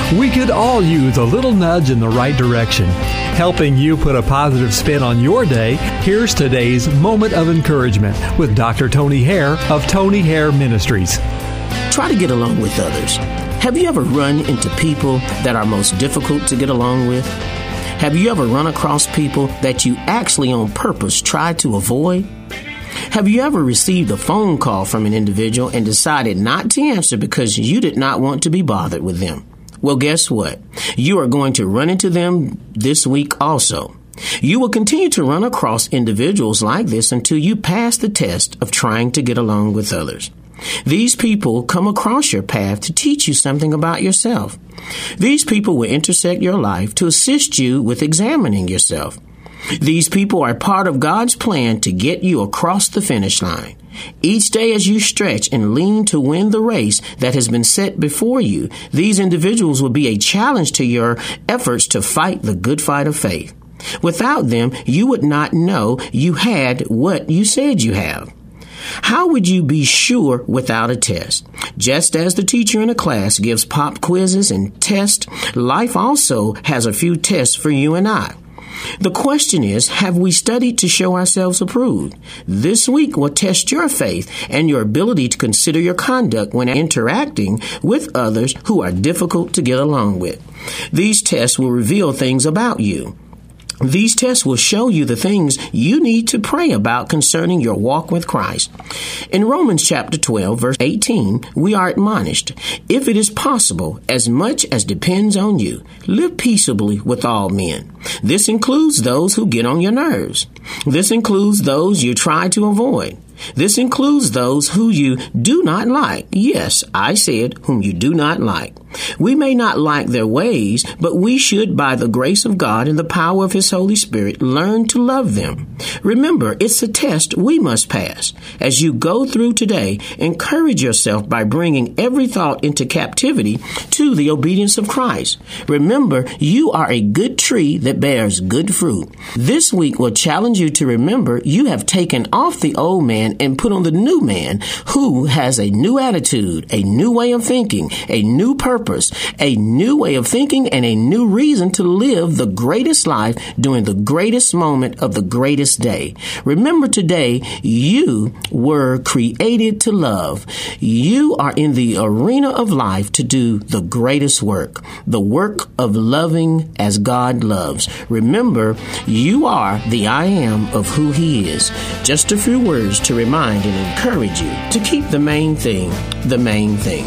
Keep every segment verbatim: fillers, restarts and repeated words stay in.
We could all use a little nudge in the right direction. Helping you put a positive spin on your day, here's today's Moment of Encouragement with Doctor Tony Hare of Tony Hare Ministries. Try to get along with others. Have you ever run into people that are most difficult to get along with? Have you ever run across people that you actually on purpose tried to avoid? Have you ever received a phone call from an individual and decided not to answer because you did not want to be bothered with them? Well, guess what? You are going to run into them this week also. You will continue to run across individuals like this until you pass the test of trying to get along with others. These people come across your path to teach you something about yourself. These people will intersect your life to assist you with examining yourself. These people are part of God's plan to get you across the finish line. Each day as you stretch and lean to win the race that has been set before you, these individuals will be a challenge to your efforts to fight the good fight of faith. Without them, you would not know you had what you said you have. How would you be sure without a test? Just as the teacher in a class gives pop quizzes and tests, life also has a few tests for you and I. The question is, have we studied to show ourselves approved? This week will test your faith and your ability to consider your conduct when interacting with others who are difficult to get along with. These tests will reveal things about you. These tests will show you the things you need to pray about concerning your walk with Christ. In Romans chapter twelve, verse eighteen, we are admonished, if it is possible, as much as depends on you, live peaceably with all men. This includes those who get on your nerves. This includes those you try to avoid. This includes those who you do not like. Yes, I said whom you do not like. We may not like their ways, but we should, by the grace of God and the power of His Holy Spirit, learn to love them. Remember, it's a test we must pass. As you go through today, encourage yourself by bringing every thought into captivity to the obedience of Christ. Remember, you are a good tree that bears good fruit. This week will challenge you to remember you have taken off the old man and put on the new man who has a new attitude, a new way of thinking, a new purpose, a new way of thinking, and a new reason to live the greatest life during the greatest moment of the greatest day. Remember today, you were created to love. You are in the arena of life to do the greatest work, the work of loving as God loves. Remember, you are the I am of who He is. Just a few words to remind and encourage you to keep the main thing, the main thing.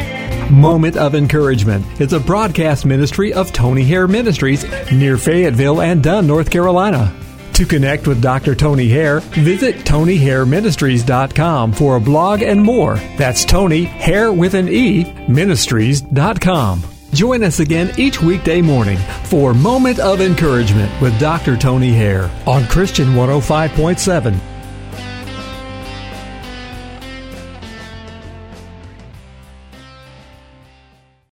Moment of Encouragement is a broadcast ministry of Tony Hare Ministries near Fayetteville and Dunn, North Carolina. To connect with Doctor Tony Hare, visit Tony Hare Ministries dot com for a blog and more. That's Tony Hare with an E, Ministries dot com. Join us again each weekday morning for Moment of Encouragement with Doctor Tony Hare on Christian one oh five point seven.